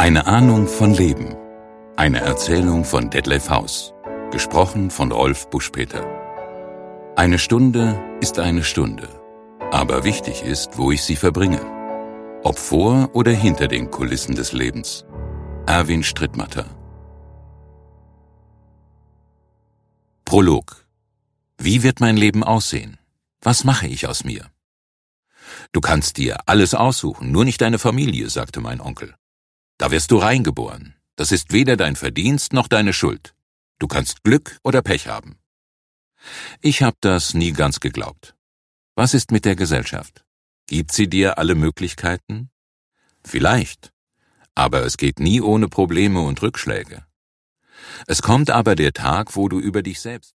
Eine Ahnung von Leben. Eine Erzählung von Detlev Haus. Gesprochen von Rolf Buschpeter. Eine Stunde ist eine Stunde. Aber wichtig ist, wo ich sie verbringe. Ob vor oder hinter den Kulissen des Lebens. Erwin Strittmatter. Prolog. Wie wird mein Leben aussehen? Was mache ich aus mir? Du kannst dir alles aussuchen, nur nicht deine Familie, sagte mein Onkel. Da wirst du reingeboren. Das ist weder dein Verdienst noch deine Schuld. Du kannst Glück oder Pech haben. Ich habe das nie ganz geglaubt. Was ist mit der Gesellschaft? Gibt sie dir alle Möglichkeiten? Vielleicht. Aber es geht nie ohne Probleme und Rückschläge. Es kommt aber der Tag, wo du über dich selbst